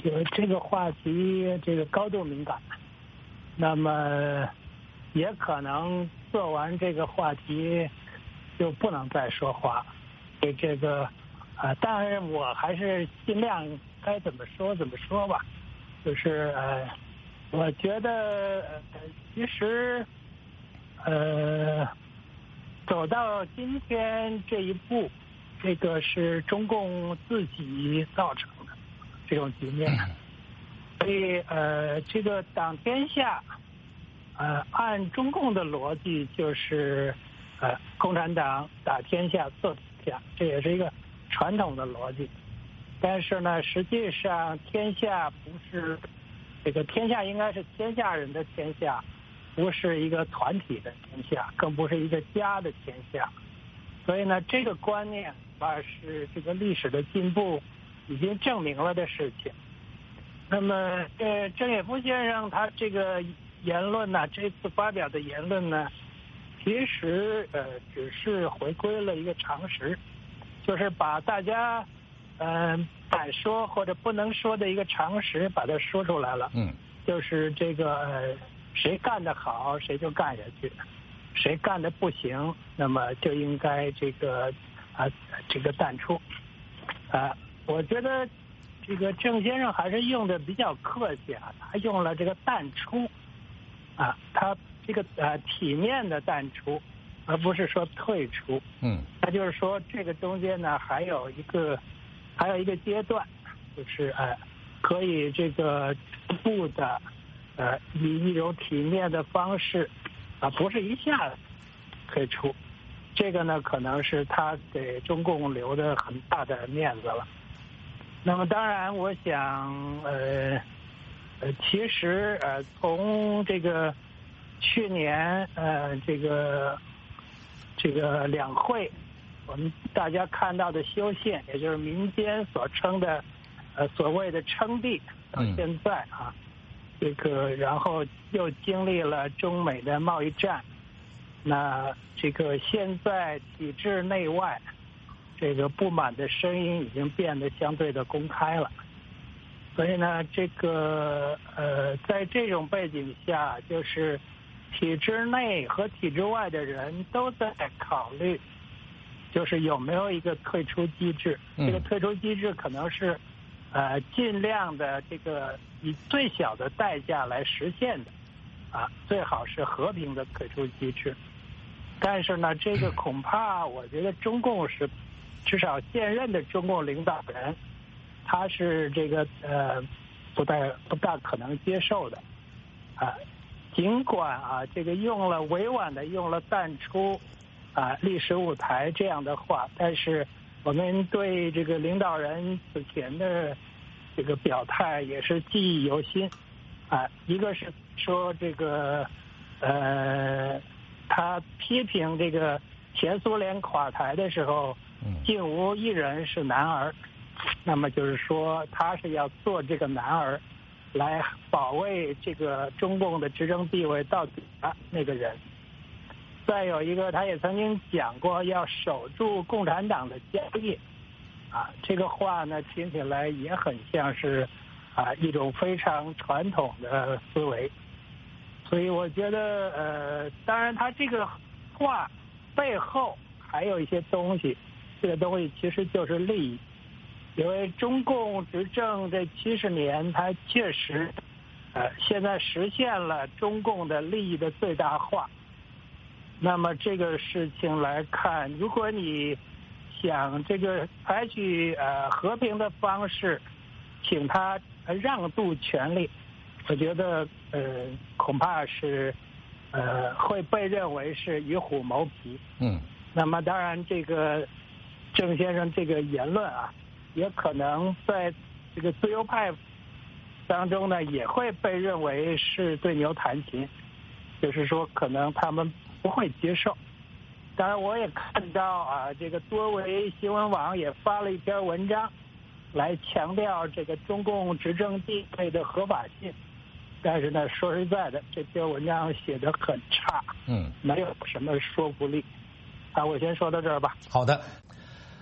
因为这个话题这个高度敏感，那么也可能做完这个话题就不能再说话。对这个啊、呃，当然我还是尽量该怎么说怎么说吧。就是呃，我觉得呃，其实呃，走到今天这一步，这个是中共自己造成的这种局面。所以呃，这个党天下，呃，按中共的逻辑就是呃，共产党打天下做天下，这也是一个传统的逻辑。但是呢，实际上天下不是这个天下，应该是天下人的天下，不是一个团体的天下，更不是一个家的天下。所以呢，这个观念啊，是这个历史的进步已经证明了的事情。那么，呃，郑也夫先生他这个言论呢，这次发表的言论呢，其实呃只是回归了一个常识，就是把大家嗯、呃、敢说或者不能说的一个常识把它说出来了。 嗯， 就是这个呃谁干得好谁就干下去，谁干得不行，那么就应该这个啊、呃、这个淡出。啊、呃，我觉得这个郑先生还是用的比较客气啊，他用了这个淡出啊，他这个呃体面的淡出，而不是说退出。 嗯， 他就是说这个中间呢还有一个还有一个阶段，就是呃可以这个逐步的呃以一种体面的方式啊，不是一下子退出。这个呢可能是他给中共留的很大的面子了。那么当然我想呃呃其实呃从这个去年呃这个这个两会我们大家看到的修宪，也就是民间所称的呃所谓的称帝，到现在啊、嗯、这个然后又经历了中美的贸易战，那这个现在体制内外这个不满的声音已经变得相对的公开了。所以呢这个呃在这种背景下，就是体制内和体制外的人都在考虑，就是有没有一个退出机制。这个退出机制可能是呃尽量的这个以最小的代价来实现的啊，最好是和平的退出机制。但是呢这个恐怕我觉得中共是至少现任的中共领导人他是这个呃不大不大可能接受的啊。尽管啊这个用了委婉的用了淡出啊历史舞台这样的话，但是我们对这个领导人此前的这个表态也是记忆犹新啊。一个是说这个呃他批评这个前苏联垮台的时候竟无一人是男儿，那么就是说他是要做这个男儿来保卫这个中共的执政地位到底的那个人。再有一个他也曾经讲过要守住共产党的家业啊，这个话呢听起来也很像是啊一种非常传统的思维。所以我觉得呃当然他这个话背后还有一些东西，这个东西其实就是利益。因为中共执政这七十年，它确实，呃，现在实现了中共的利益的最大化。那么这个事情来看，如果你想这个采取呃和平的方式，请他让渡权力，我觉得呃恐怕是呃会被认为是与虎谋皮。 嗯。 那么当然，这个郑先生这个言论啊。也可能在这个自由派当中呢，也会被认为是对牛弹琴，就是说可能他们不会接受。当然，我也看到啊，这个多维新闻网也发了一篇文章，来强调这个中共执政地位的合法性。但是呢，说实在的，这篇文章写得很差， 嗯， 没有什么说服力。啊，我先说到这儿吧。 好的。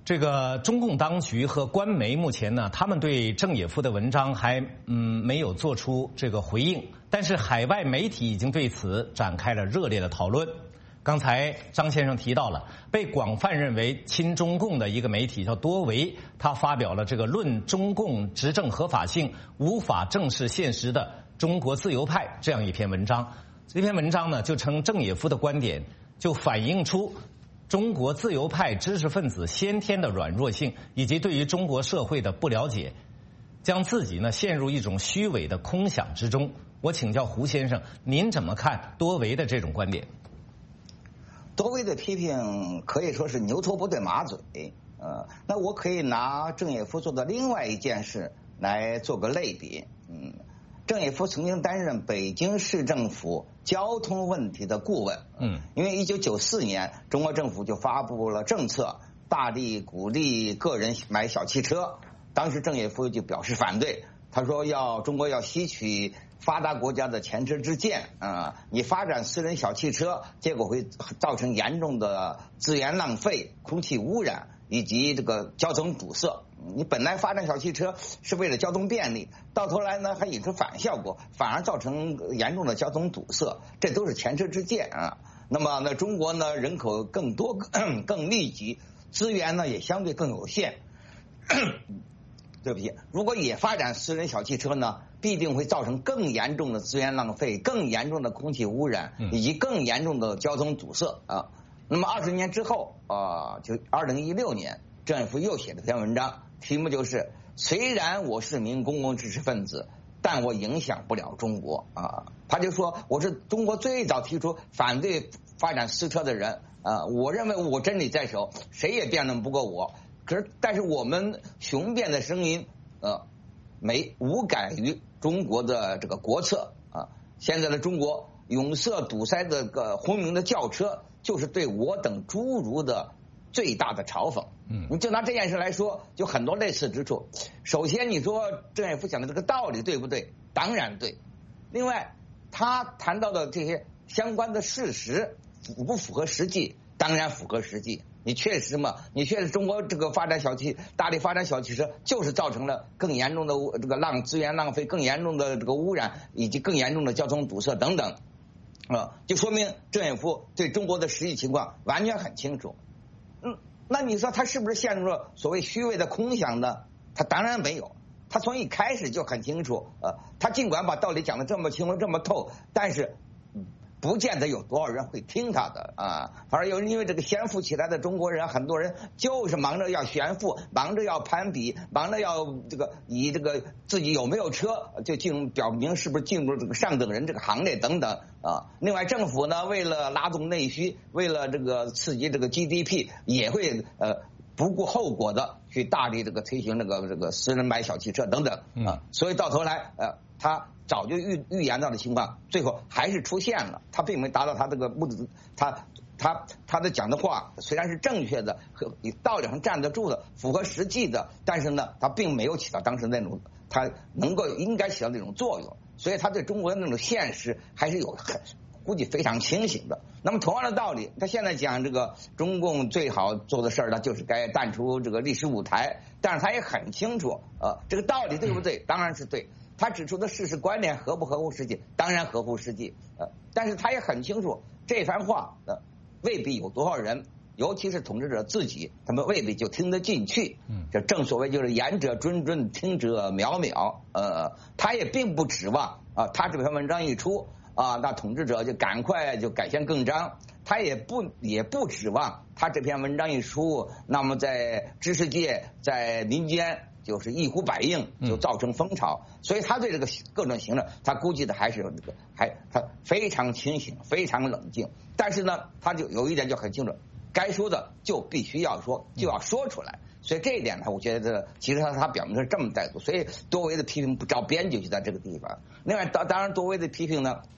这个中共当局和官媒目前呢，他们对郑也夫的文章还嗯没有做出这个回应，但是海外媒体已经对此展开了热烈的讨论。刚才张先生提到了被广泛认为亲中共的一个媒体叫多维，他发表了这个《论中共执政合法性无法正视现实的中国自由派》这样一篇文章。这篇文章呢，就称郑也夫的观点就反映出中国自由派知识分子先天的软弱性，以及对于中国社会的不了解，将自己呢陷入一种虚伪的空想之中。我请教胡先生，您怎么看多维的这种观点？ 多维的批评可以说是牛头不对马嘴。呃，那我可以拿郑也夫做的另外一件事来做个类比。嗯，郑也夫曾经担任北京市政府交通问题的顾问。嗯，因为一九九四年中国政府就发布了政策，大力鼓励个人买小汽车。当时郑也夫就表示反对，他说要中国要吸取发达国家的前车之鉴啊、呃！你发展私人小汽车，结果会造成严重的资源浪费、空气污染以及这个交通堵塞。你本来发展小汽车是为了交通便利，到头来呢还引出反效果，反而造成严重的交通堵塞，这都是前车之鉴啊。那么呢，中国呢人口更多、更密集，资源呢也相对更有限。对不起，如果也发展私人小汽车呢，必定会造成更严重的资源浪费、更严重的空气污染以及更严重的交通堵塞啊。那么二十年之后啊，就二零一六年，郑也夫又写了篇文章，题目就是“虽然我是名公共知识分子，但我影响不了中国”啊。他就说我是中国最早提出反对发展私车的人啊，我认为我真理在手，谁也辩论不过我。可是，但是我们雄辩的声音，呃，没无感于中国的这个国策啊。现在的中国拥塞堵塞的个轰鸣的轿车，就是对我等侏儒的最大的嘲讽。嗯，你就拿这件事来说，就很多类似之处。首先，你说郑也夫讲的这个道理对不对？当然对。另外，他谈到的这些相关的事实符不符合实际？当然符合实际。你确实嘛？你确实中国这个发展小汽大力发展小汽车，就是造成了更严重的这个浪资源浪费、更严重的这个污染以及更严重的交通堵塞等等，啊，就说明郑也夫对中国的实际情况完全很清楚。嗯，那你说他是不是陷入了所谓虚伪的空想呢？他当然没有，他从一开始就很清楚。呃，他尽管把道理讲得这么清楚、这么透，但是不见得有多少人会听他的啊！反而有因为这个炫富起来的中国人，很多人就是忙着要炫富，忙着要攀比，忙着要这个以这个自己有没有车就进入表明是不是进入这个上等人这个行列等等啊。另外，政府呢为了拉动内需，为了这个刺激这个 G D P， 也会呃不顾后果的去大力这个推行这个这个私人买小汽车等等啊。所以到头来呃他。早就预预言到的情况，最后还是出现了。他并没达到他这个目的，他他他的讲的话虽然是正确的，和道理上站得住的，符合实际的，但是呢，他并没有起到当时那种他能够应该起到那种作用。所以他对中国的那种现实还是有很估计非常清醒的。那么同样的道理，他现在讲这个中共最好做的事儿呢，就是该淡出这个历史舞台。但是他也很清楚，呃，这个道理对不对？当然是对。他指出的事实观点合不合乎实际？当然合乎实际。呃，但是他也很清楚，这番话呃未必有多少人，尤其是统治者自己，他们未必就听得进去。嗯，这正所谓就是言者谆谆，听者渺渺。呃，他也并不指望啊，他这篇文章一出啊，那统治者就赶快就改弦更张。他也不也不指望他这篇文章一出，那么在知识界，在民间。就是一呼百应，就造成风潮，嗯、所以他对这个各种行政，他估计的还是有这个，还他非常清醒，非常冷静。但是呢，他就有一点就很清楚，该说的就必须要说，就要说出来。所以这一点呢，我觉得其实他他表明是这么态度。所以多维的批评不着边际就在这个地方。另外，当当然多维的批评呢，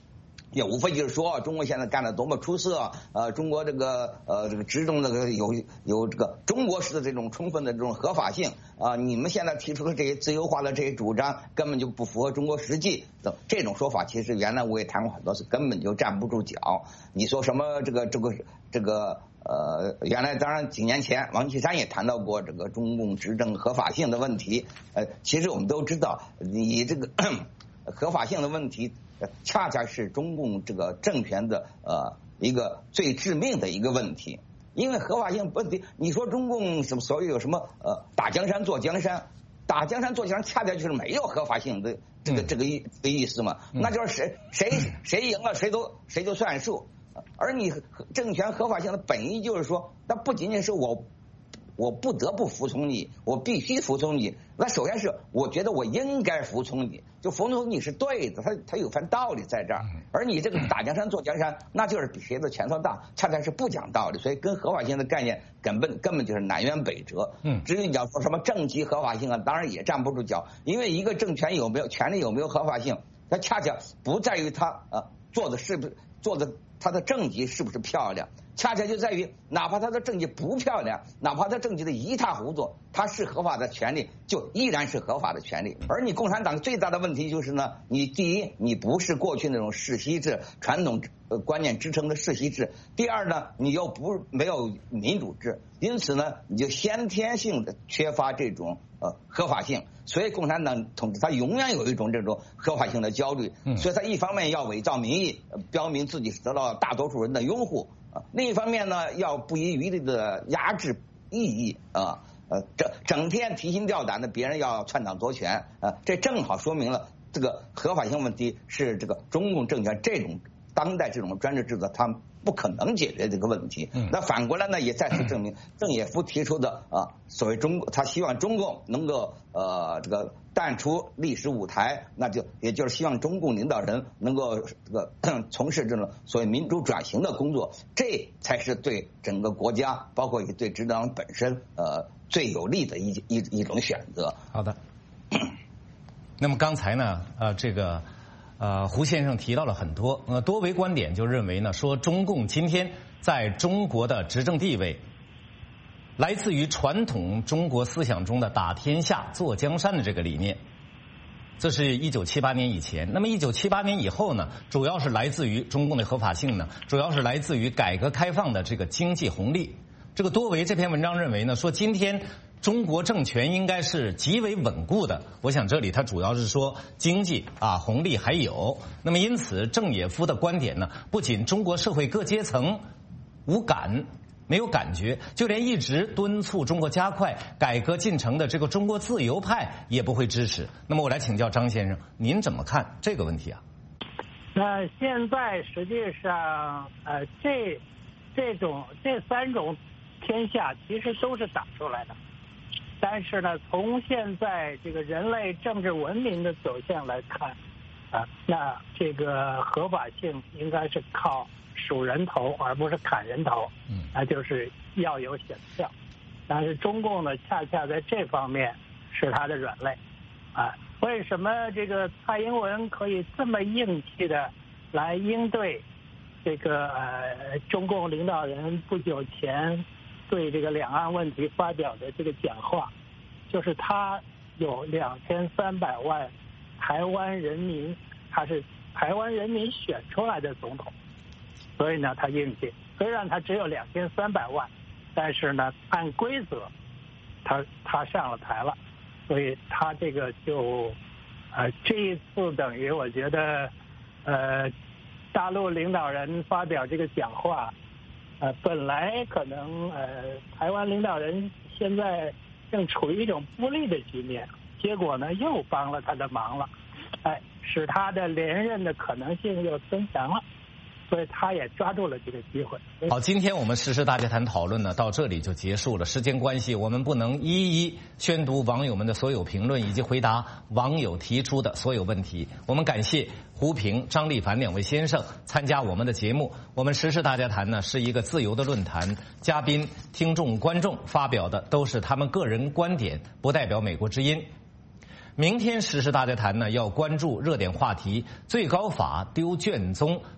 也无非就是说中国现在干得多么出色，呃，中国这个呃这个执政这个有有这个中国式的这种充分的这种合法性啊、呃，你们现在提出的这些自由化的这些主张根本就不符合中国实际的这种说法，其实原来我也谈过很多次，根本就站不住脚。你说什么这个这个这个呃，原来当然几年前王岐山也谈到过这个中共执政合法性的问题，呃，其实我们都知道你这个合法性的问题。恰恰是中共这个政权的呃一个最致命的一个问题，因为合法性问题，你说中共什么所谓有什么呃打江山做江山，打江山做江山，恰恰就是没有合法性的这个、嗯、这个意这个意思嘛，嗯、那就是谁谁谁赢了谁都谁就算数，而你政权合法性的本意就是说，那不仅仅是我。我不得不服从你，我必须服从你。那首先是我觉得我应该服从你，就服从你是对的，他他有番道理在这儿。而你这个打江山做江山，那就是比谁的拳头大，恰恰是不讲道理。所以跟合法性的概念根本根本就是南辕北辙。嗯，至于你要说什么政绩合法性啊，当然也站不住脚，因为一个政权有没有权力有没有合法性，它恰恰不在于他呃做的是不是做的他的政绩是不是漂亮。恰恰就在于，哪怕他的政绩不漂亮，哪怕他政绩的一塌糊涂，他是合法的权利，就依然是合法的权利。而你共产党最大的问题就是呢，你第一，你不是过去那种世袭制传统呃观念支撑的世袭制；第二呢，你又不没有民主制，因此呢，你就先天性的缺乏这种呃合法性。所以共产党统治他永远有一种这种合法性的焦虑，所以他一方面要伪造民意，标明自己是得到大多数人的拥护。另一方面呢，要不遗余力的压制异议啊，呃，整整天提心吊胆的，别人要篡党夺权啊，这正好说明了这个合法性问题是这个中共政权这种当代这种专制制度，他不可能解决这个问题。嗯、那反过来呢，也再次证明郑也夫提出的啊，所谓中他希望中共能够呃这个淡出历史舞台，那就也就是希望中共领导人能够这个从事这种所谓民主转型的工作，这才是对整个国家，包括也对执政党本身呃最有利的一一一种选择。 好的。那么刚才呢，呃，这个。呃，胡先生提到了很多，呃，多维观点就认为呢，说中共今天在中国的执政地位，来自于传统中国思想中的打天下、坐江山的这个理念。这是一九七八年以前。那么一九七八年以后呢，主要是来自于中共的合法性呢，主要是来自于改革开放的这个经济红利。这个多维这篇文章认为呢，说今天中国政权应该是极为稳固的。我想这里他主要是说经济啊红利还有。那么因此郑也夫的观点呢，不仅中国社会各阶层无感没有感觉，就连一直敦促中国加快改革进程的这个中国自由派也不会支持。那么我来请教张先生，您怎么看这个问题啊？ 那现在实际上呃这这种这三种天下其实都是打出来的，但是呢，从现在这个人类政治文明的走向来看，啊，那这个合法性应该是靠数人头，而不是砍人头，嗯，那就是要有选票。但是中共呢，恰恰在这方面是它的软肋，啊，为什么这个蔡英文可以这么硬气的来应对这个呃中共领导人不久前对这个两岸问题发表的这个讲话，就是他有两千三百万台湾人民，他是台湾人民选出来的总统，所以呢他硬气。虽然他只有两千三百万，但是呢按规则，他他上了台了，所以他这个就呃这一次等于我觉得呃大陆领导人发表这个讲话。呃，本来可能呃，台湾领导人现在正处于一种不利的局面，结果呢又帮了他的忙了，哎，使他的连任的可能性又增强了，所以他也抓住了这个机会。 好，今天我们时事大家谈讨论呢到这里就结束了，时间关系，我们不能一一宣读网友们的所有评论以及回答网友提出的所有问题。我们感谢胡平、张立凡两位先生参加我们的节目。我们时事大家谈呢是一个自由的论坛，嘉宾、听众、观众发表的都是他们个人观点，不代表美国之音。明天时事大家谈呢要关注热点话题：最高法丢卷宗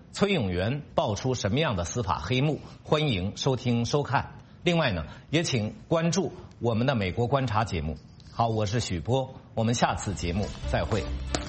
崔永元爆出什么样的司法黑幕？欢迎收听收看。另外呢，也请关注我们的美国观察节目。好，我是许波，我们下次节目再会。